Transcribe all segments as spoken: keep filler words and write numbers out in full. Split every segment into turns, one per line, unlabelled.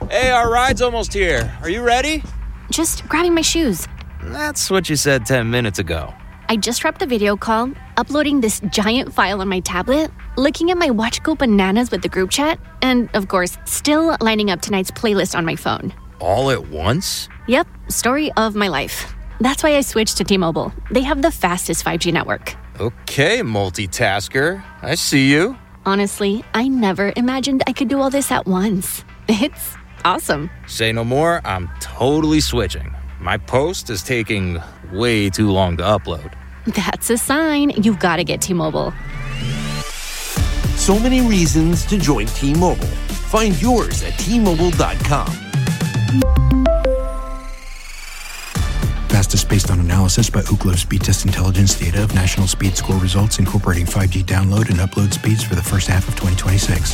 Hey, our ride's almost here. Are you ready?
Just grabbing my shoes.
That's what you said ten minutes ago.
I just wrapped the video call, uploading this giant file on my tablet, looking at my watch go bananas with the group chat, and, of course, still lining up tonight's playlist on my phone.
All at once?
Yep, story of my life. That's why I switched to T-Mobile. They have the fastest five G network.
Okay, multitasker. I see you.
Honestly, I never imagined I could do all this at once. It's awesome.
Say no more, I'm totally switching. My post is taking way too long to upload.
That's a sign you've got to get T-Mobile.
So many reasons to join T-Mobile. Find yours at T Mobile dot com.
Fastest based on analysis by Ookla Speed Test Intelligence data of national speed score results incorporating five G download and upload speeds for the first half of twenty twenty-six.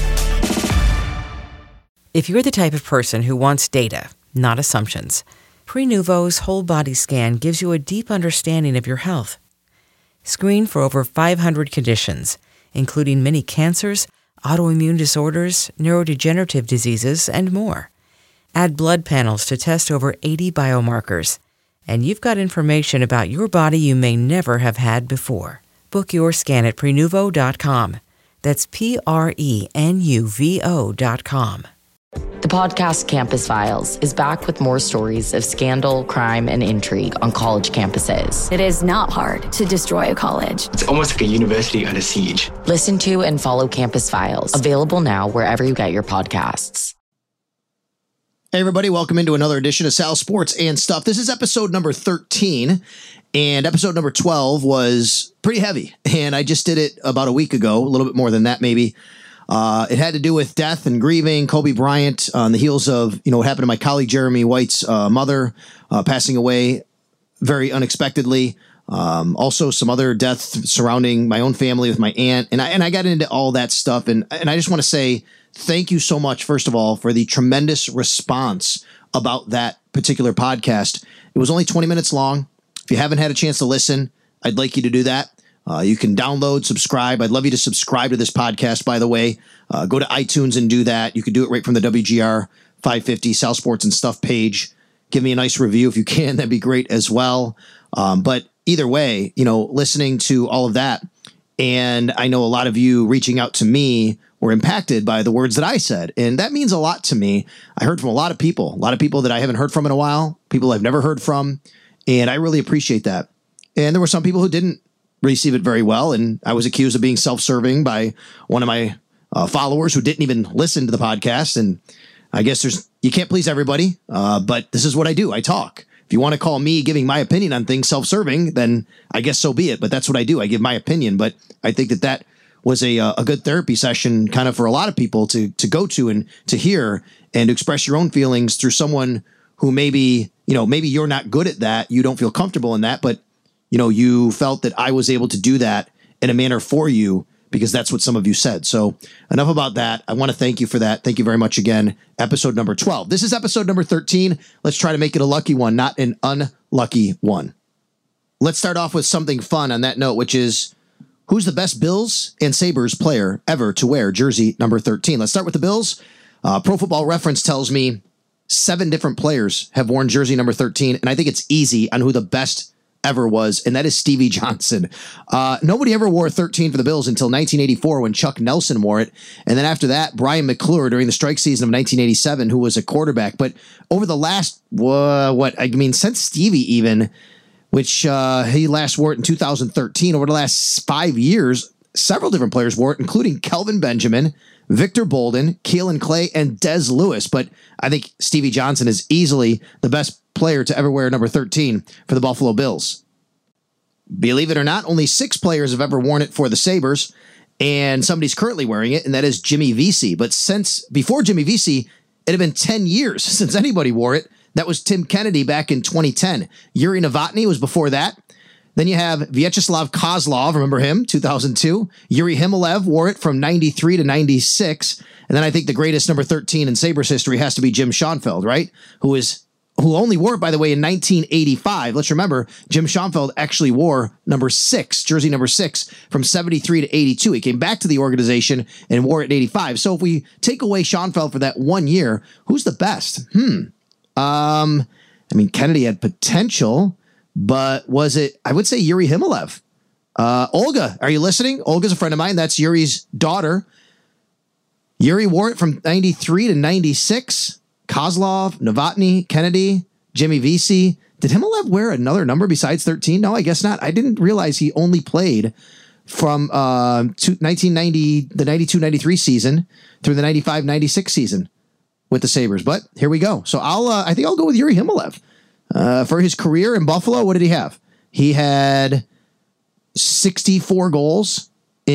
If you're the type of person who wants data, not assumptions, Prenuvo's whole body scan gives you a deep understanding of your health. Screen for over five hundred conditions, including many cancers, autoimmune disorders, neurodegenerative diseases, and more. Add blood panels to test over eighty biomarkers, and you've got information about your body you may never have had before. Book your scan at Prenuvo dot com. That's P R E N U V O dot com.
The podcast Campus Files is back with more stories of scandal, crime, and intrigue on college campuses.
It is not hard to destroy a college.
It's almost like a university under siege.
Listen to and follow Campus Files, available now wherever you get your podcasts.
Hey, everybody, welcome into another edition of Sal Sports and Stuff. This is episode number thirteen, and episode number twelve was pretty heavy, and I just did it about a week ago, a little bit more than that maybe. Uh, it had to do with death and grieving Kobe Bryant on the heels of, you know, what happened to my colleague Jeremy White's uh, mother uh, passing away very unexpectedly. Um, also, some other deaths surrounding my own family with my aunt, and I and I got into all that stuff, and and I just want to say thank you so much, first of all, for the tremendous response about that particular podcast. It was only twenty minutes long. If you haven't had a chance to listen, I'd like you to do that. Uh, you can download, subscribe. I'd love you to subscribe to this podcast, by the way. Uh, go to iTunes and do that. You can do it right from the W G R five fifty Sal Sports and Stuff page. Give me a nice review if you can. That'd be great as well. Um, but either way, you know, listening to all of that, and I know a lot of you reaching out to me were impacted by the words that I said, and that means a lot to me. I heard from a lot of people, a lot of people that I haven't heard from in a while, people I've never heard from, and I really appreciate that. And there were some people who didn't receive it very well, and I was accused of being self-serving by one of my uh, followers who didn't even listen to the podcast. And I guess there's you can't please everybody, uh, but this is what I do. I talk. If you want to call me giving my opinion on things self-serving, then I guess so be it. But that's what I do. I give my opinion. But I think that that was a a good therapy session, kind of for a lot of people to to go to and to hear and to express your own feelings through someone who maybe you know maybe you're not good at that, you don't feel comfortable in that, but you know, you felt that I was able to do that in a manner for you because that's what some of you said. So enough about that. I want to thank you for that. Thank you very much again. Episode number twelve. This is episode number thirteen. Let's try to make it a lucky one, not an unlucky one. Let's start off with something fun on that note, which is who's the best Bills and Sabres player ever to wear jersey number thirteen? Let's start with the Bills. Uh, Pro Football Reference tells me seven different players have worn jersey number thirteen, and I think it's easy on who the best ever was, and that is Stevie Johnson. Uh, nobody ever wore thirteen for the Bills until nineteen eighty-four when Chuck Nelson wore it, and then after that, Brian McClure during the strike season of nineteen eighty-seven, who was a quarterback. But over the last, uh, what, I mean, since Stevie even, which uh, he last wore it in two thousand thirteen, over the last five years, several different players wore it, including Kelvin Benjamin, Victor Bolden, Keelan Clay, and Des Lewis. But I think Stevie Johnson is easily the best player to ever wear number thirteen for the Buffalo Bills. Believe it or not, only six players have ever worn it for the Sabres, and somebody's currently wearing it, and that is Jimmy Vesey. But since before Jimmy Vesey, it had been ten years since anybody wore it. That was Tim Kennedy back in twenty ten. Yuri Novotny was before that. Then you have Vyacheslav Kozlov, remember him, two thousand two. Yuri Himalev wore it from ninety-three to ninety-six. And then I think the greatest number thirteen in Sabres history has to be Jim Schoenfeld, right? Who is who only wore it, by the way, in nineteen eighty-five. Let's remember, Jim Schoenfeld actually wore number six, jersey number six, from seventy-three to eighty-two. He came back to the organization and wore it in eighty-five. So if we take away Schoenfeld for that one year, who's the best? Hmm. Um, I mean, Kennedy had potential, but was it, I would say Yuri Himalev. Uh, Olga, are you listening? Olga's a friend of mine. That's Yuri's daughter. Yuri wore it from ninety-three to ninety-six. Kozlov, Novotny, Kennedy, Jimmy Vesey. Did Himalev wear another number besides thirteen? No, I guess not. I didn't realize he only played from uh, nineteen ninety, the ninety-two ninety-three season through the ninety-five ninety-six season with the Sabres. But here we go. So I'll, uh, I think I'll go with Yuri Himalev. Uh, for his career in Buffalo, what did he have? He had sixty-four goals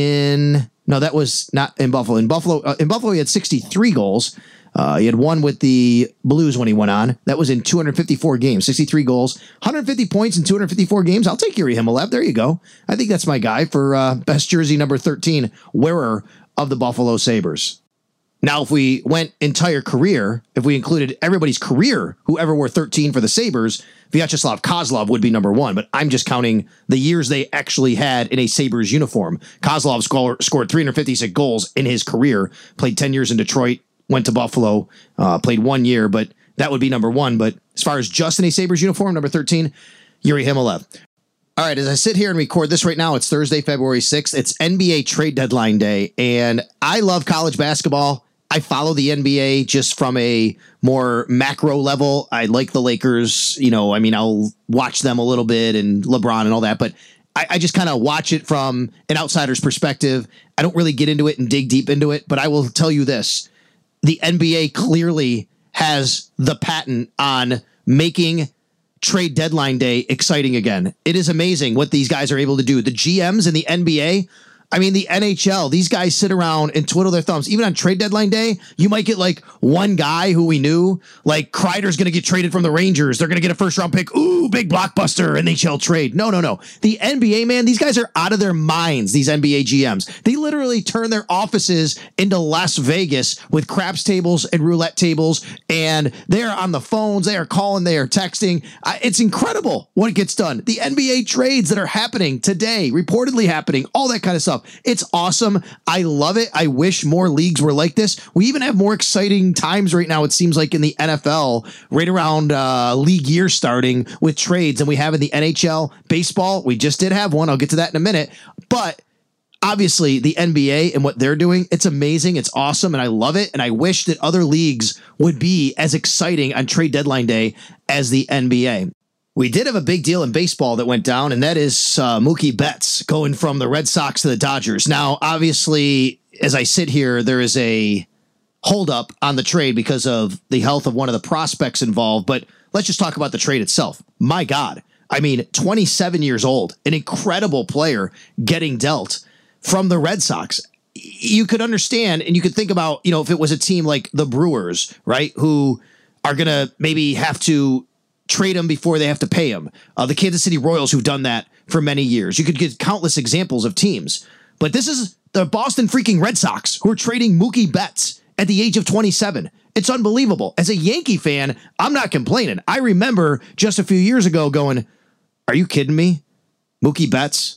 in, no, that was not in Buffalo. In Buffalo, uh, in Buffalo, he had sixty-three goals. Uh, he had one with the Blues when he went on. That was in two hundred fifty-four games, sixty-three goals, one hundred fifty points in two hundred fifty-four games. I'll take Yuri Himalev. There you go. I think that's my guy for uh, best jersey number thirteen wearer of the Buffalo Sabres. Now, if we went entire career, if we included everybody's career, whoever wore thirteen for the Sabres, Vyacheslav Kozlov would be number one, but I'm just counting the years they actually had in a Sabres uniform. Kozlov scored, scored three hundred fifty-six goals in his career, played ten years in Detroit, went to Buffalo, uh, played one year, but that would be number one. But as far as just in a Sabres uniform, number thirteen, Yuri Himalev. All right, as I sit here and record this right now, it's Thursday, February sixth. It's N B A trade deadline day, and I love college basketball. I follow the N B A just from a more macro level. I like the Lakers. You know, I mean, I'll watch them a little bit and LeBron and all that, but I, I just kind of watch it from an outsider's perspective. I don't really get into it and dig deep into it, but I will tell you this. The N B A clearly has the patent on making trade deadline day exciting again. It is amazing what these guys are able to do. The G Ms in the N B A, I mean, the N H L, these guys sit around and twiddle their thumbs. Even on trade deadline day, you might get like one guy who we knew, like Kreider's going to get traded from the Rangers. They're going to get a first round pick. Ooh, big blockbuster N H L trade. No, no, no. The N B A, man, these guys are out of their minds, these N B A G Ms. They literally turn their offices into Las Vegas with craps tables and roulette tables, and they are on the phones. They are calling. They are texting. Uh, it's incredible what gets done. The N B A trades that are happening today, reportedly happening, all that kind of stuff. It's awesome. I love it. I wish more leagues were like this. We even have more exciting times right now, it seems like, in the N F L, right around uh, league year starting with trades than we have in the N H L. Baseball, we just did have one. I'll get to that in a minute. But obviously, the N B A and what they're doing, it's amazing. It's awesome. And I love it. And I wish that other leagues would be as exciting on trade deadline day as the N B A. We did have a big deal in baseball that went down, and that is uh, Mookie Betts going from the Red Sox to the Dodgers. Now, obviously, as I sit here, there is a holdup on the trade because of the health of one of the prospects involved, but let's just talk about the trade itself. My God. I mean, twenty-seven years old, an incredible player getting dealt from the Red Sox. You could understand, and you could think about, you know, if it was a team like the Brewers, right, who are going to maybe have to trade him before they have to pay him. Uh, the Kansas City Royals, who've done that for many years. You could get countless examples of teams. But this is the Boston freaking Red Sox who are trading Mookie Betts at the age of twenty-seven. It's unbelievable. As a Yankee fan, I'm not complaining. I remember just a few years ago going, are you kidding me? Mookie Betts,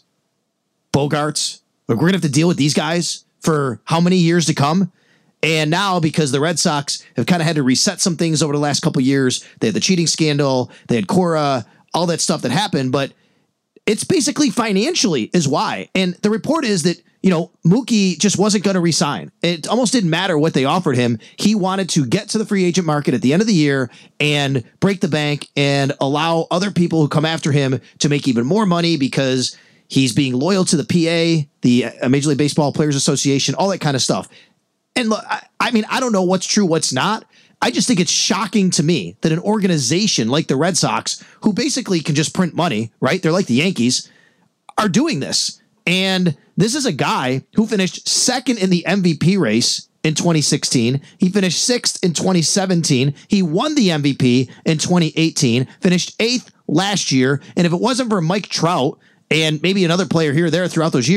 Bogarts, we're going to have to deal with these guys for how many years to come? And now, because the Red Sox have kind of had to reset some things over the last couple of years, they had the cheating scandal, they had Cora, all that stuff that happened, but it's basically financially is why. And the report is that, you know, Mookie just wasn't going to resign. It almost didn't matter what they offered him. He wanted to get to the free agent market at the end of the year and break the bank and allow other people who come after him to make even more money because he's being loyal to the P A, the Major League Baseball Players Association, all that kind of stuff. And look, I, I mean, I don't know what's true, what's not. I just think it's shocking to me that an organization like the Red Sox, who basically can just print money, right? They're like the Yankees, are doing this. And this is a guy who finished second in the M V P race in twenty sixteen. He finished sixth in twenty seventeen. He won the M V P in twenty eighteen, finished eighth last year. And if it wasn't for Mike Trout and maybe another player here or there throughout those years,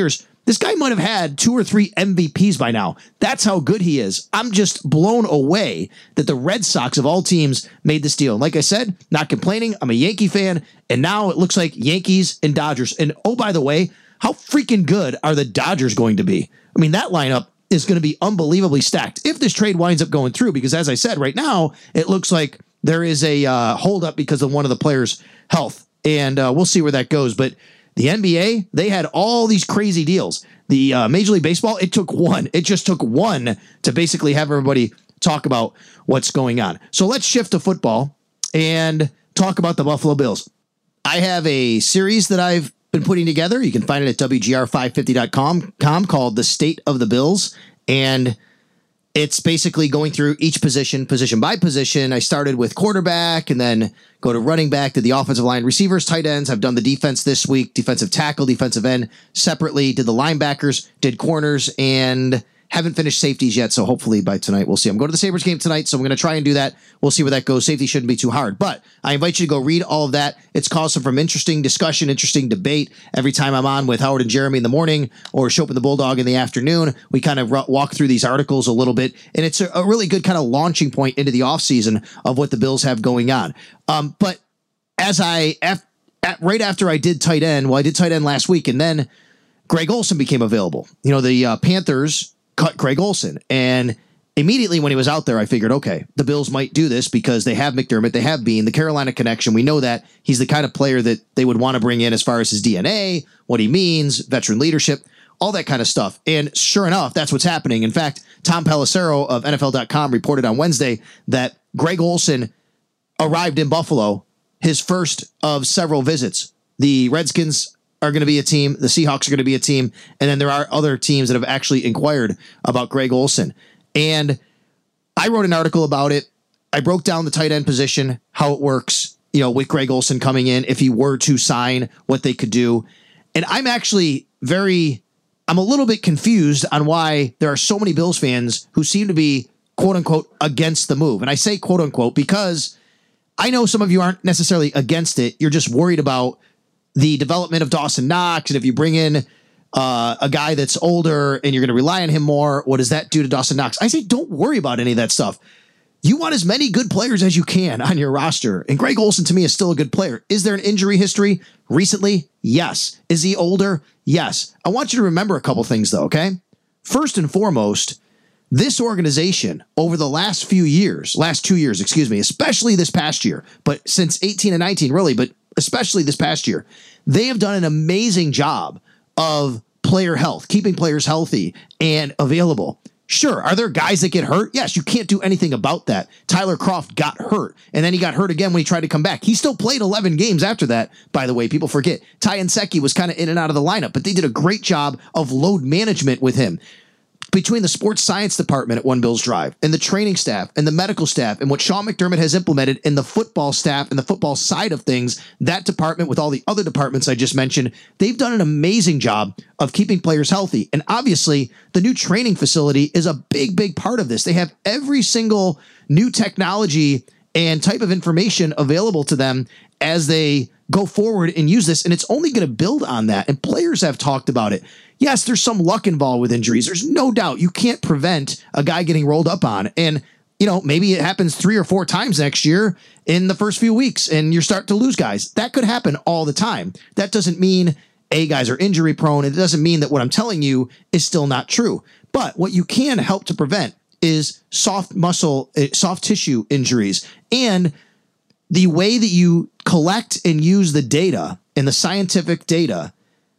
This guy might have had two or three M V Ps by now. That's how good he is. I'm just blown away that the Red Sox of all teams made this deal. And like I said, not complaining. I'm a Yankee fan. And now it looks like Yankees and Dodgers. And oh, by the way, how freaking good are the Dodgers going to be? I mean, that lineup is going to be unbelievably stacked if this trade winds up going through. Because as I said, right now, it looks like there is a uh, holdup because of one of the players' health. And uh, we'll see where that goes. But the N B A, they had all these crazy deals. The uh, Major League Baseball, it took one. It just took one to basically have everybody talk about what's going on. So let's shift to football and talk about the Buffalo Bills. I have a series that I've been putting together. You can find it at W G R five fifty dot com called The State of the Bills. And it's basically going through each position, position by position. I started with quarterback and then go to running back, did the offensive line, receivers, tight ends. I've done the defense this week, defensive tackle, defensive end separately, did the linebackers, did corners, and haven't finished safeties yet. So hopefully by tonight, we'll see. I'm going to the Sabres game tonight, so I'm going to try and do that. We'll see where that goes. Safety shouldn't be too hard, but I invite you to go read all of that. It's caused some from interesting discussion, interesting debate. Every time I'm on with Howard and Jeremy in the morning or Show Up in the Bulldog in the afternoon, we kind of walk through these articles a little bit, and it's a, a really good kind of launching point into the offseason of what the Bills have going on. Um, but as I, at, at, right after I did tight end, well, I did tight end last week, and then Greg Olsen became available. You know, the uh, Panthers cut Greg Olsen, and immediately when he was out there, I figured, okay, the Bills might do this because they have McDermott, they have Bean, the Carolina connection. We know that he's the kind of player that they would want to bring in as far as his D N A, what he means, veteran leadership, all that kind of stuff. And sure enough, that's what's happening. In fact, Tom Pelissero of N F L dot com reported on Wednesday that Greg Olsen arrived in Buffalo, his first of several visits. The Redskins are going to be a team. The Seahawks are going to be a team. And then there are other teams that have actually inquired about Greg Olsen. And I wrote an article about it. I broke down the tight end position, how it works, you know, with Greg Olsen coming in, if he were to sign, what they could do. And I'm actually very, I'm a little bit confused on why there are so many Bills fans who seem to be, quote unquote, against the move. And I say quote unquote because I know some of you aren't necessarily against it. You're just worried about the development of Dawson Knox. And if you bring in uh, a guy that's older and you're going to rely on him more, what does that do to Dawson Knox? I say, don't worry about any of that stuff. You want as many good players as you can on your roster. And Greg Olsen, to me, is still a good player. Is there an injury history recently? Yes. Is he older? Yes. I want you to remember a couple things, though, okay? First and foremost, this organization over the last few years, last two years, excuse me, especially this past year, but since eighteen and nineteen, really, but especially this past year, they have done an amazing job of player health, keeping players healthy and available. Sure, are there guys that get hurt? Yes, you can't do anything about that. Tyler Kroft got hurt, and then he got hurt again when he tried to come back. He still played eleven games after that, by the way. People forget. Ty Nsekhe was kind of in and out of the lineup, but they did a great job of load management with him. Between the sports science department at One Bills Drive and the training staff and the medical staff and what Sean McDermott has implemented in the football staff and the football side of things, that department with all the other departments I just mentioned, they've done an amazing job of keeping players healthy. And obviously, the new training facility is a big, big part of this. They have every single new technology and type of information available to them as they go forward and use this. And it's only going to build on that. And players have talked about it. Yes, there's some luck involved with injuries. There's no doubt. You can't prevent a guy getting rolled up on. And, you know, maybe it happens three or four times next year in the first few weeks and you start to lose guys. That could happen all the time. That doesn't mean A, guys are injury prone. It doesn't mean that what I'm telling you is still not true. But what you can help to prevent is soft muscle, soft tissue injuries. And the way that you collect and use the data and the scientific data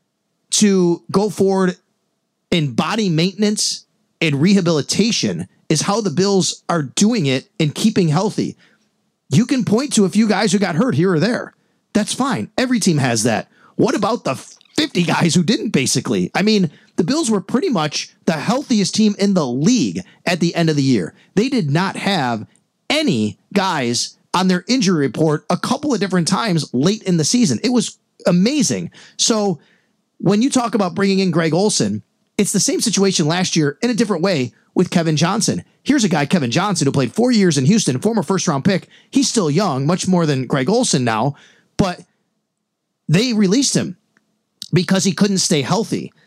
to go forward in body maintenance and rehabilitation is how the Bills are doing it and keeping healthy. You can point to a few guys who got hurt here or there. That's fine. Every team has that. What about the fifty guys who didn't, basically? I mean, the Bills were pretty much the healthiest team in the league at the end of the year. They did not have any guys on their injury report a couple of different times late in the season. It was amazing. So when you talk about bringing in Greg Olsen, it's the same situation last year in a different way with Kevin Johnson. Here's a guy, Kevin Johnson, who played four years in Houston, former first-round pick. He's still young, much more than Greg Olsen now, but they released him because he couldn't stay healthy.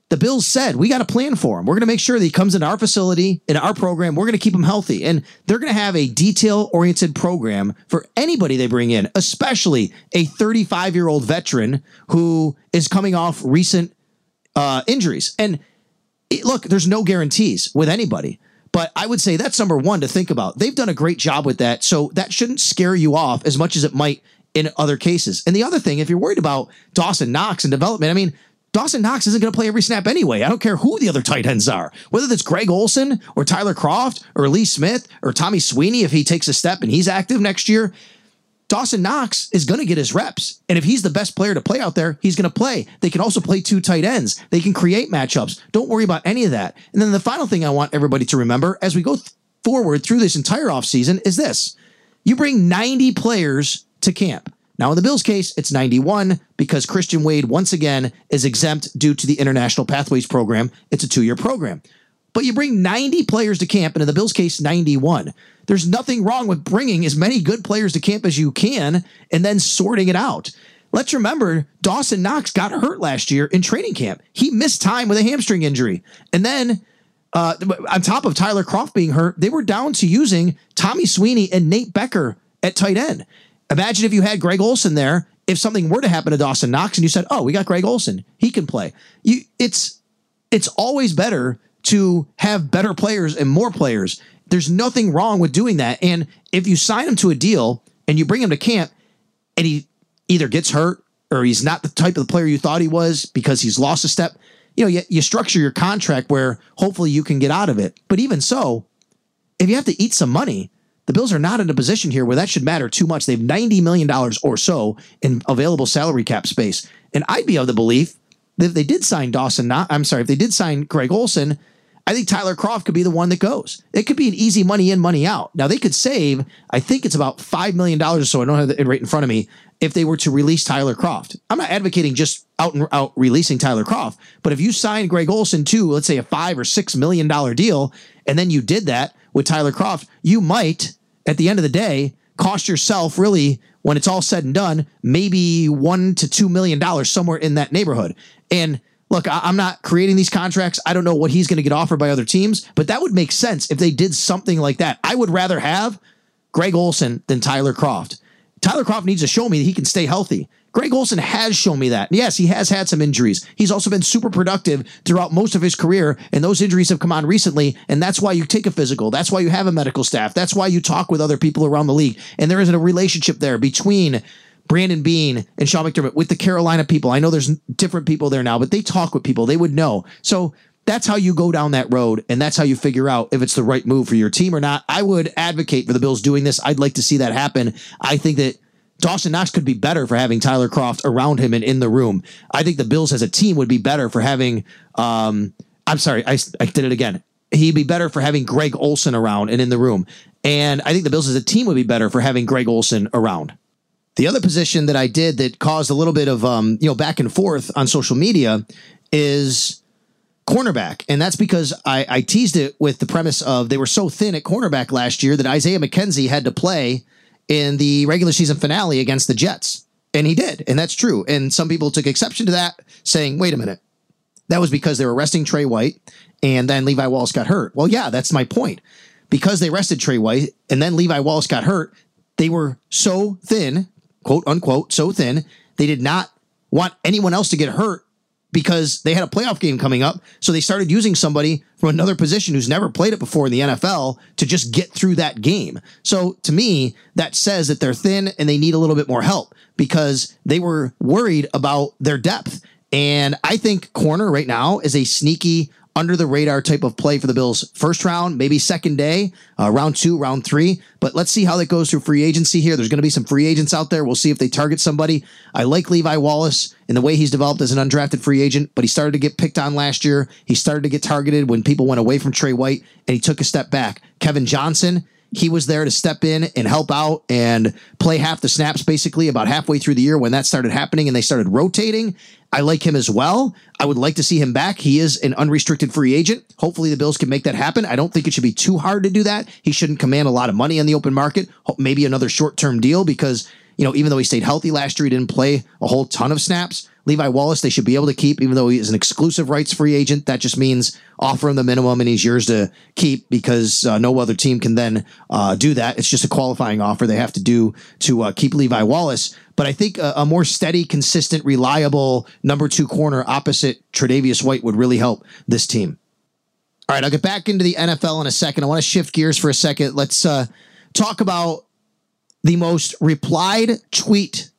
the Bills said, we got a plan for him. We're going to make sure that he comes into our facility, in our program. We're going to keep him healthy. And they're going to have a detail-oriented program for anybody they bring in, especially a thirty-five-year-old veteran who is coming off recent uh, injuries. And it, look, there's no guarantees with anybody. But I would say that's number one to think about. They've done a great job with that. So that shouldn't scare you off as much as it might in other cases. And the other thing, if you're worried about Dawson Knox and development, I mean, Dawson Knox isn't going to play every snap anyway. I don't care who the other tight ends are, whether that's Greg Olsen or Tyler Kroft or Lee Smith or Tommy Sweeney. If he takes a step and he's active next year, Dawson Knox is going to get his reps. And if he's the best player to play out there, he's going to play. They can also play two tight ends. They can create matchups. Don't worry about any of that. And then the final thing I want everybody to remember as we go th- forward through this entire offseason is this. You bring ninety players to camp. Now, in the Bills' case, it's ninety-one because Christian Wade, once again, is exempt due to the International Pathways Program. It's a two-year program. But you bring ninety players to camp, and in the Bills' case, ninety-one. There's nothing wrong with bringing as many good players to camp as you can and then sorting it out. Let's remember, Dawson Knox got hurt last year in training camp. He missed time with a hamstring injury. And then, uh, on top of Tyler Kroft being hurt, they were down to using Tommy Sweeney and Nate Becker at tight end. Imagine if you had Greg Olsen there, if something were to happen to Dawson Knox and you said, oh, we got Greg Olsen, he can play. You, it's, it's always better to have better players and more players. There's nothing wrong with doing that. And if you sign him to a deal and you bring him to camp and he either gets hurt or he's not the type of the player you thought he was because he's lost a step, you know, you, you structure your contract where hopefully you can get out of it. But even so, if you have to eat some money, the Bills are not in a position here where that should matter too much. They have ninety million dollars or so in available salary cap space. And I'd be of the belief that if they did sign Dawson, not, I'm sorry, if they did sign Greg Olsen, I think Tyler Kroft could be the one that goes. It could be an easy money in, money out. Now, they could save, I think it's about five million dollars or so, I don't have it right in front of me, if they were to release Tyler Kroft. I'm not advocating just out and out releasing Tyler Kroft, but if you sign Greg Olsen to, let's say, a five or six million dollars deal, and then you did that with Tyler Kroft, you might, at the end of the day, cost yourself really, when it's all said and done, maybe one to two million dollars somewhere in that neighborhood. And look, I, I'm not creating these contracts. I don't know what he's going to get offered by other teams, but that would make sense if they did something like that. I would rather have Greg Olsen than Tyler Kroft. Tyler Kroft needs to show me that he can stay healthy. Greg Olsen has shown me that. Yes, he has had some injuries. He's also been super productive throughout most of his career, and those injuries have come on recently, and that's why you take a physical. That's why you have a medical staff. That's why you talk with other people around the league, and there isn't a relationship there between Brandon Beane and Sean McDermott with the Carolina people. I know there's different people there now, but they talk with people. They would know. So that's how you go down that road, and that's how you figure out if it's the right move for your team or not. I would advocate for the Bills doing this. I'd like to see that happen. I think that Dawson Knox could be better for having Tyler Kroft around him and in the room. I think the Bills as a team would be better for having, um, I'm sorry, I, I did it again. He'd be better for having Greg Olsen around and in the room. And I think the Bills as a team would be better for having Greg Olsen around. The other position that I did that caused a little bit of, um, you know, back and forth on social media is cornerback. And that's because I, I teased it with the premise of they were so thin at cornerback last year that Isaiah McKenzie had to play in the regular season finale against the Jets. And he did. And that's true. And some people took exception to that, saying, wait a minute, that was because they were resting Trey White and then Levi Wallace got hurt. Well, yeah, that's my point. Because they rested Trey White and then Levi Wallace got hurt, they were so thin, quote unquote, so thin, they did not want anyone else to get hurt because they had a playoff game coming up. So they started using somebody from another position who's never played it before in the N F L to just get through that game. So to me, that says that they're thin and they need a little bit more help because they were worried about their depth. And I think corner right now is a sneaky under the radar type of play for the Bills first round, maybe second day, uh, round two, round three. But let's see how that goes through free agency here. There's going to be some free agents out there. We'll see if they target somebody. I like Levi Wallace in the way he's developed as an undrafted free agent, but he started to get picked on last year. He started to get targeted when people went away from Trey White and he took a step back. Kevin Johnson, he was there to step in and help out and play half the snaps basically about halfway through the year when that started happening and they started rotating. I like him as well. I would like to see him back. He is an unrestricted free agent. Hopefully the Bills can make that happen. I don't think it should be too hard to do that. He shouldn't command a lot of money on the open market. Maybe another short-term deal because, you know, even though he stayed healthy last year, he didn't play a whole ton of snaps. Levi Wallace, they should be able to keep, even though he is an exclusive rights free agent. That just means offer him the minimum and he's yours to keep, because uh, no other team can then uh, do that. It's just a qualifying offer they have to do to uh, keep Levi Wallace. But I think a, a more steady, consistent, reliable number two corner opposite Tre'Davious White would really help this team. All right, I'll get back into the N F L in a second. I want to shift gears for a second. Let's uh, talk about the most replied tweet,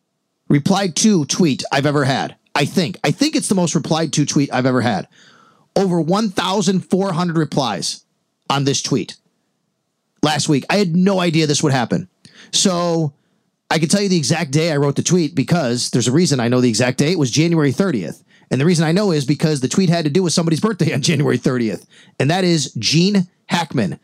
replied to tweet I've ever had. I think. I think it's the most replied to tweet I've ever had. Over one thousand four hundred replies on this tweet last week. I had no idea this would happen. So I can tell you the exact day I wrote the tweet, because there's a reason I know the exact day. It was January thirtieth. And the reason I know is because the tweet had to do with somebody's birthday on January thirtieth. And that is Gene Hackman.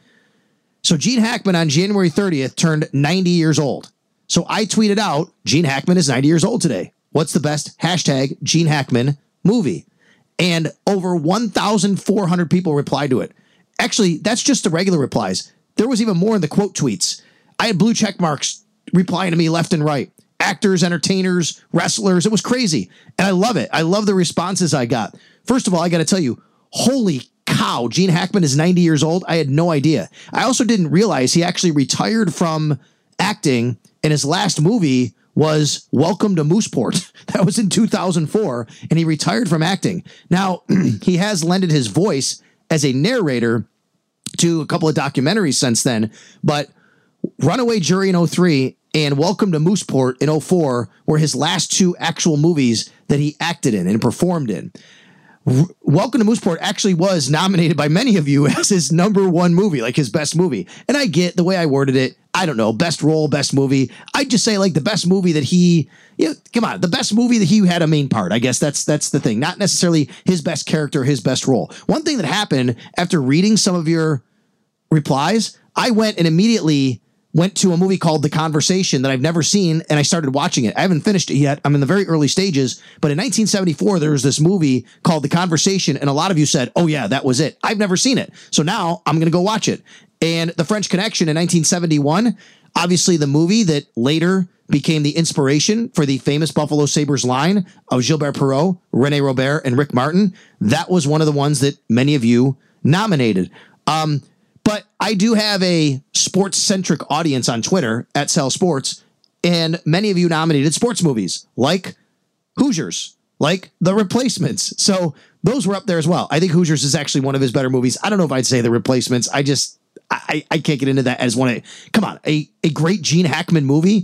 So Gene Hackman on January thirtieth turned ninety years old. So I tweeted out, Gene Hackman is ninety years old today. What's the best hashtag Gene Hackman movie? And over one thousand four hundred people replied to it. Actually, that's just the regular replies. There was even more in the quote tweets. I had blue check marks replying to me left and right. Actors, entertainers, wrestlers. It was crazy. And I love it. I love the responses I got. First of all, I got to tell you, holy cow, Gene Hackman is ninety years old. I had no idea. I also didn't realize he actually retired from acting, and his last movie was Welcome to Mooseport. That was in two thousand four, and he retired from acting. Now, he has lended his voice as a narrator to a couple of documentaries since then, but Runaway Jury in oh three and Welcome to Mooseport in oh four were his last two actual movies that he acted in and performed in. R- Welcome to Mooseport actually was nominated by many of you as his number one movie, like his best movie. And I get the way I worded it. I don't know, best role, best movie. I'd just say like the best movie that he, you know, come on, the best movie that he had a main part. I guess that's that's the thing. Not necessarily his best character, his best role. One thing that happened after reading some of your replies, I went and immediately went to a movie called The Conversation that I've never seen, and I started watching it. I haven't finished it yet. I'm in the very early stages, but in nineteen seventy-four, there was this movie called The Conversation, and a lot of you said, oh yeah, that was it. I've never seen it. So now I'm going to go watch it. And The French Connection in nineteen seventy-one, obviously the movie that later became the inspiration for the famous Buffalo Sabres line of Gilbert Perreault, Rene Robert, and Rick Martin. That was one of the ones that many of you nominated. Um, But I do have a sports-centric audience on Twitter at Sal Sports, and many of you nominated sports movies like Hoosiers, like The Replacements. So those were up there as well. I think Hoosiers is actually one of his better movies. I don't know if I'd say The Replacements. I just, I, I can't get into that as one of, come on, a, a great Gene Hackman movie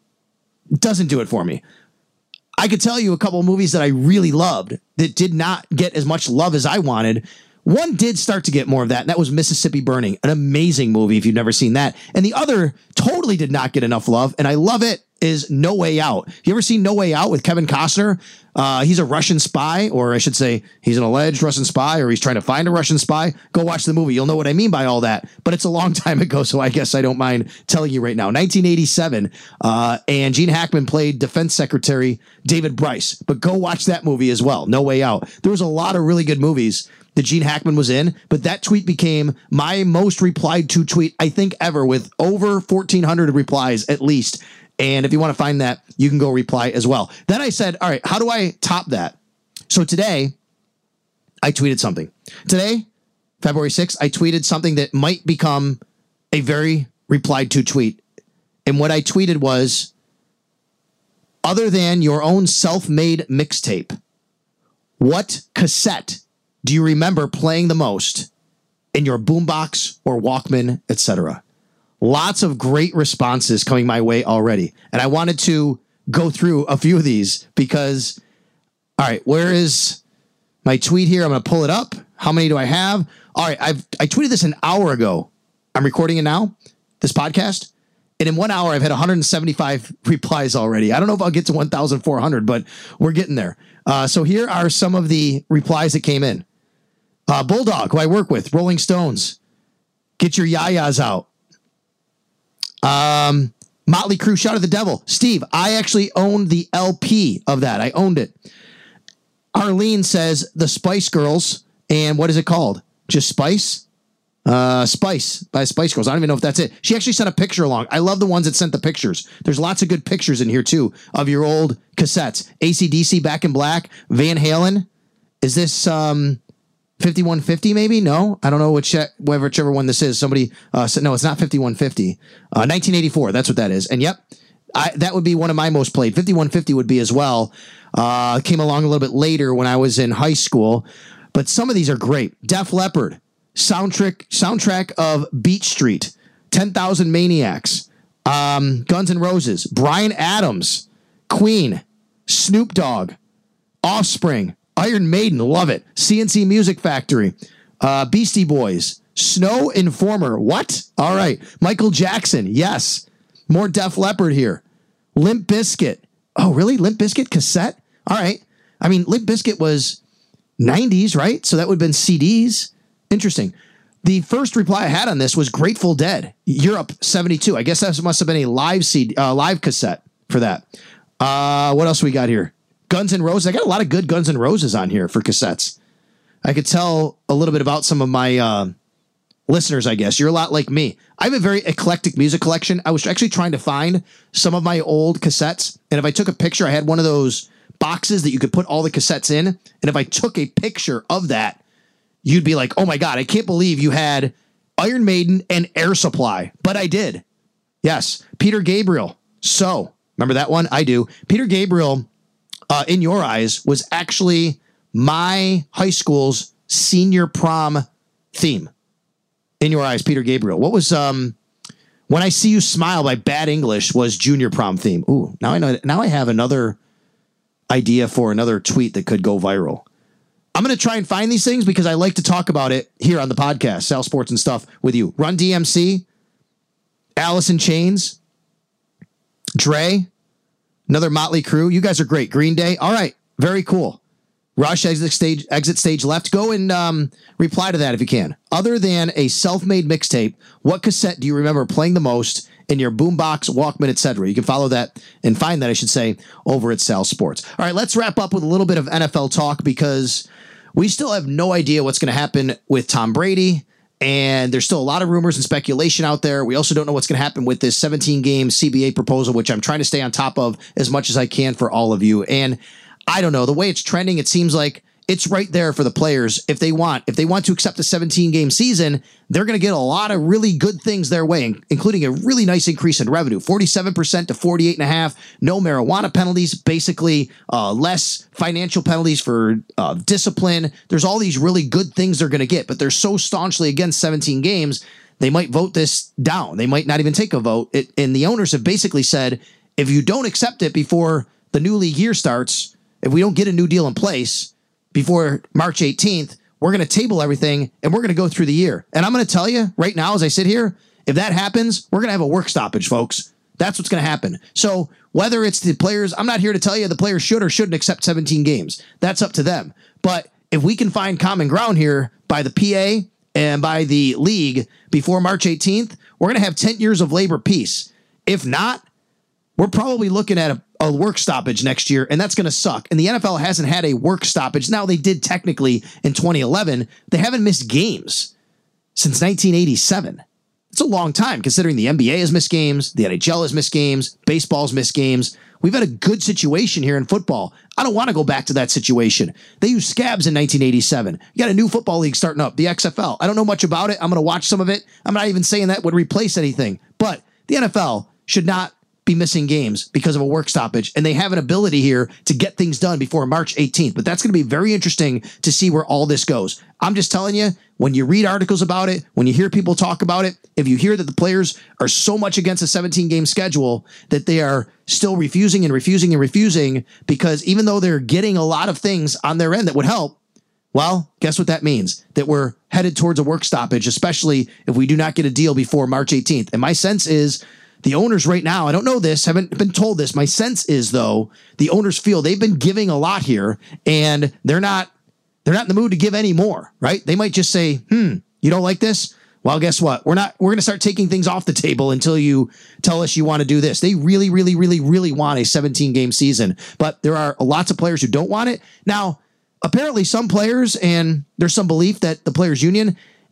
doesn't do it for me. I could tell you a couple of movies that I really loved that did not get as much love as I wanted. One did start to get more of that, and that was Mississippi Burning, an amazing movie if you've never seen that. And the other totally did not get enough love, and I love it, is No Way Out. You ever seen No Way Out with Kevin Costner? Uh, he's a Russian spy, or I should say he's an alleged Russian spy, or he's trying to find a Russian spy. Go watch the movie. You'll know what I mean by all that. But it's a long time ago, so I guess I don't mind telling you right now. nineteen eighty-seven, uh, and Gene Hackman played Defense Secretary David Bryce. But go watch that movie as well, No Way Out. There was a lot of really good movies that Gene Hackman was in, but that tweet became my most replied to tweet, I think, ever, with over fourteen hundred replies at least. And if you want to find that, you can go reply as well. Then I said, all right, how do I top that? So today, I tweeted something. Today, February sixth, I tweeted something that might become a very replied to tweet. And what I tweeted was, other than your own self-made mixtape, what cassette do you remember playing the most in your boombox or Walkman, et cetera? Lots of great responses coming my way already. And I wanted to go through a few of these because, all right, where is my tweet here? I'm going to pull it up. How many do I have? All right, I've I tweeted this an hour ago. I'm recording it now, this podcast. And in one hour, I've had one hundred seventy-five replies already. I don't know if I'll get to one thousand four hundred, but we're getting there. Uh, so here are some of the replies that came in. Uh, Bulldog, who I work with, Rolling Stones, get your yayas out. Um, Motley Crue, Shout at the Devil. Steve, I actually owned the L P of that. I owned it. Arlene says the Spice Girls, and what is it called? Just Spice? Uh, Spice by Spice Girls. I don't even know if that's it. She actually sent a picture along. I love the ones that sent the pictures. There's lots of good pictures in here too of your old cassettes. A C D C Back in Black, Van Halen. Is this um, fifty-one fifty maybe? No, I don't know which, whichever one this is. Somebody uh, said, no, it's not fifty-one fifty. Uh, nineteen eighty-four, that's what that is. And yep, I, that would be one of my most played. fifty-one fifty would be as well. Uh, came along a little bit later when I was in high school. But some of these are great. Def Leppard. Soundtrack soundtrack of Beat Street, ten thousand Maniacs, um, Guns N' Roses, Bryan Adams, Queen, Snoop Dogg, Offspring, Iron Maiden, love it, C N C Music Factory, uh, Beastie Boys, Snow Informer, what? All right, Michael Jackson, yes, more Def Leppard here, Limp Bizkit, oh really, Limp Bizkit cassette? All right, I mean, Limp Bizkit was nineties, right? So that would have been C Ds. Interesting. The first reply I had on this was Grateful Dead, Europe seventy-two. I guess that must have been a live C D, uh, live cassette for that. Uh, what else we got here? Guns N' Roses. I got a lot of good Guns N' Roses on here for cassettes. I could tell a little bit about some of my uh, listeners, I guess. You're a lot like me. I have a very eclectic music collection. I was actually trying to find some of my old cassettes, and if I took a picture, I had one of those boxes that you could put all the cassettes in, and if I took a picture of that, you'd be like, oh my God, I can't believe you had Iron Maiden and Air Supply. But I did. Yes. Peter Gabriel. So, remember that one? I do. Peter Gabriel, uh, In Your Eyes, was actually my high school's senior prom theme. In Your Eyes, Peter Gabriel. What was, um, When I See You Smile by Bad English was junior prom theme. Ooh, now I know. Now I have another idea for another tweet that could go viral. I'm going to try and find these things because I like to talk about it here on the podcast, Sal Sports and Stuff with you. Run D M C, Alice in Chains, Dre, another Motley Crue. You guys are great. Green Day. All right. Very cool. Rush, exit stage, exit stage left. Go and um, reply to that if you can. Other than a self-made mixtape, what cassette do you remember playing the most in your boombox, Walkman, et cetera? You can follow that and find that, I should say, over at Sal Sports. All right, let's wrap up with a little bit of N F L talk because we still have no idea what's going to happen with Tom Brady, and there's still a lot of rumors and speculation out there. We also don't know what's going to happen with this seventeen-game C B A proposal, which I'm trying to stay on top of as much as I can for all of you. And I don't know, the way it's trending, it seems like it's right there for the players if they want. If they want to accept a seventeen-game season, they're going to get a lot of really good things their way, including a really nice increase in revenue, forty-seven percent to forty-eight point five, no marijuana penalties, basically uh, less financial penalties for uh, discipline. There's all these really good things they're going to get, but they're so staunchly against seventeen games, they might vote this down. They might not even take a vote. It, and the owners have basically said, if you don't accept it before the new league year starts, if we don't get a new deal in place before March eighteenth, we're going to table everything and we're going to go through the year. And I'm going to tell you right now, as I sit here, if that happens, we're going to have a work stoppage, folks. That's what's going to happen. So whether it's the players, I'm not here to tell you the players should or shouldn't accept seventeen games. That's up to them. But if we can find common ground here by the P A and by the league before March eighteenth, we're going to have ten years of labor peace. If not, we're probably looking at a, a work stoppage next year, and that's going to suck. And the N F L hasn't had a work stoppage. Now, they did technically in twenty eleven. They haven't missed games since nineteen eighty-seven. It's a long time, considering the N B A has missed games, the N H L has missed games, baseball's missed games. We've had a good situation here in football. I don't want to go back to that situation. They used scabs in nineteen eighty-seven. You got a new football league starting up, the X F L. I don't know much about it. I'm going to watch some of it. I'm not even saying that would replace anything. But the N F L should not be missing games because of a work stoppage, and they have an ability here to get things done before March eighteenth. But that's going to be very interesting to see where all this goes. I'm just telling you, when you read articles about it, when you hear people talk about it, if you hear that the players are so much against a seventeen-game schedule that they are still refusing and refusing and refusing because even though they're getting a lot of things on their end that would help, well, guess what that means? That we're headed towards a work stoppage, especially if we do not get a deal before March eighteenth. And my sense is the owners right now, I don't know this, haven't been told this. My sense is, though, the owners feel they've been giving a lot here, and they're not they're not in the mood to give any more, right? They might just say, hmm, you don't like this? Well, guess what? We're not we're going to start taking things off the table until you tell us you want to do this. They really, really, really, really want a seventeen-game season, but there are lots of players who don't want it. Now, apparently some players, and there's some belief that the players union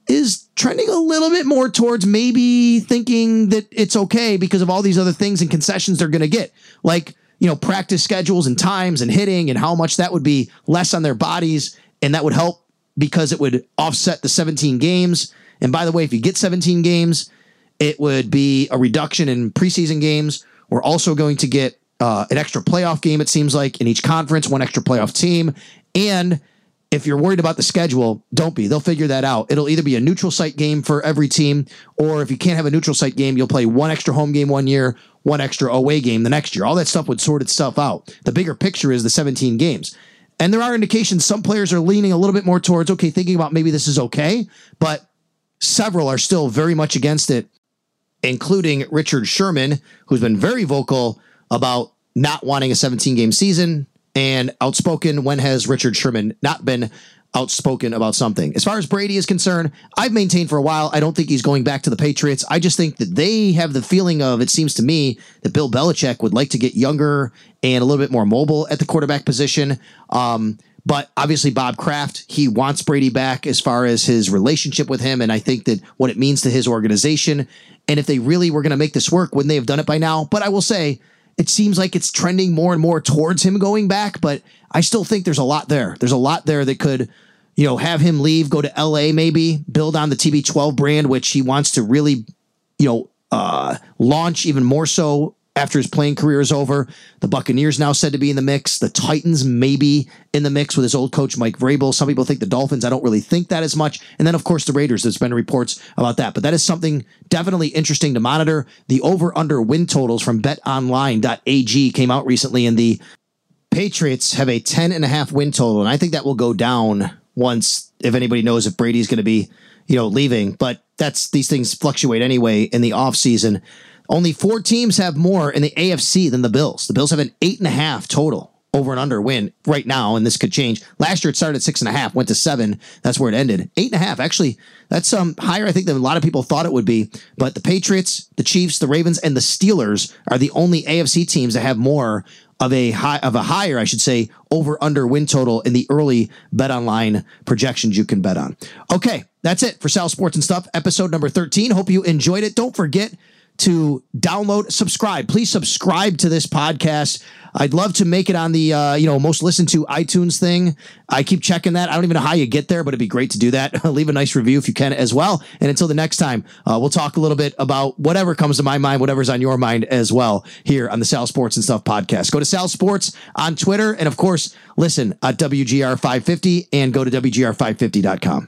is trending a little bit more towards maybe thinking that it's okay because of all these other things and concessions they're going to get. Like, you know, practice schedules and times and hitting and how much that would be less on their bodies. And that would help because it would offset the seventeen games. And by the way, if you get seventeen games, it would be a reduction in preseason games. We're also going to get uh, an extra playoff game, it seems like, in each conference, one extra playoff team. And if you're worried about the schedule, don't be. They'll figure that out. It'll either be a neutral site game for every team, or if you can't have a neutral site game, you'll play one extra home game one year, one extra away game the next year. All that stuff would sort itself out. The bigger picture is the seventeen games. And there are indications some players are leaning a little bit more towards, okay, thinking about maybe this is okay, but several are still very much against it, including Richard Sherman, who's been very vocal about not wanting a seventeen-game season. And outspoken. When has Richard Sherman not been outspoken about something? As far as Brady is concerned, I've maintained for a while, I don't think he's going back to the Patriots. I just think that they have the feeling of, it seems to me, that Bill Belichick would like to get younger and a little bit more mobile at the quarterback position. Um, but obviously Bob Kraft, he wants Brady back as far as his relationship with him. And I think that what it means to his organization. And if they really were going to make this work, wouldn't they have done it by now? But I will say, it seems like it's trending more and more towards him going back, but I still think there's a lot there. There's a lot there that could, you know, have him leave, go to L A maybe, build on the T B twelve brand, which he wants to really, you know, uh, launch even more so after his playing career is over. The Buccaneers now said to be in the mix. The Titans maybe in the mix with his old coach, Mike Vrabel. Some people think the Dolphins. I don't really think that as much. And then, of course, the Raiders. There's been reports about that. But that is something definitely interesting to monitor. The over-under win totals from bet online dot a g came out recently, and the Patriots have a ten and a half win total. And I think that will go down once, if anybody knows if Brady's going to be, you know, leaving. But that's these things fluctuate anyway in the offseason. Only four teams have more in the A F C than the Bills. The Bills have an eight and a half total over and under win right now, and this could change. Last year it started at six and a half, went to seven. That's where it ended. Eight and a half. Actually, that's um higher, I think, than a lot of people thought it would be. But the Patriots, the Chiefs, the Ravens, and the Steelers are the only A F C teams that have more of a high of a higher, I should say, over under win total in the early bet online projections you can bet on. Okay, that's it for Sal Sports and Stuff, episode number thirteen. Hope you enjoyed it. Don't forget to download, subscribe. Please subscribe to this podcast. I'd love to make it on the, uh, you know, most listened to iTunes thing. I keep checking that. I don't even know how you get there, but it'd be great to do that. Leave a nice review if you can as well. And until the next time, uh, we'll talk a little bit about whatever comes to my mind, whatever's on your mind as well here on the Sal Sports and Stuff podcast. Go to Sal Sports on Twitter. And of course, listen at W G R five fifty and go to W G R five fifty dot com.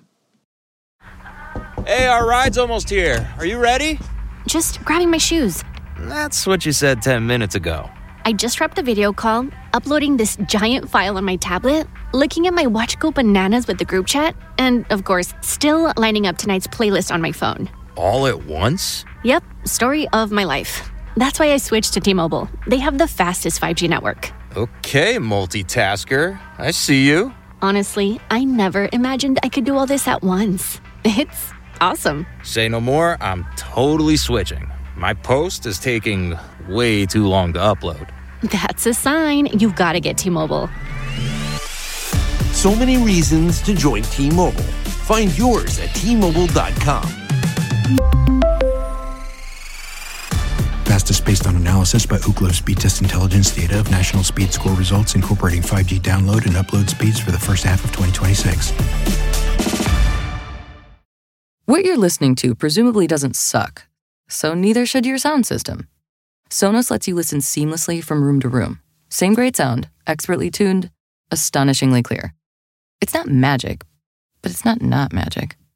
Hey, our ride's almost here. Are you ready?
Just grabbing my shoes.
That's what you said ten minutes ago.
I just wrapped a video call, uploading this giant file on my tablet, looking at my Watch Go Bananas with the group chat, and, of course, still lining up tonight's playlist on my phone.
All at once?
Yep, story of my life. That's why I switched to T-Mobile. They have the fastest five G network.
Okay, multitasker. I see you.
Honestly, I never imagined I could do all this at once. It's awesome.
Say no more. I'm totally switching. My post is taking way too long to upload.
That's a sign. You've got to get T-Mobile.
So many reasons to join T-Mobile. Find yours at T Mobile dot com.
Fastest based on analysis by Ookla Speed Test Intelligence data of national speed score results incorporating five G download and upload speeds for the first half of twenty twenty-six.
What you're listening to presumably doesn't suck, so neither should your sound system. Sonos lets you listen seamlessly from room to room. Same great sound, expertly tuned, astonishingly clear. It's not magic, but it's not not magic.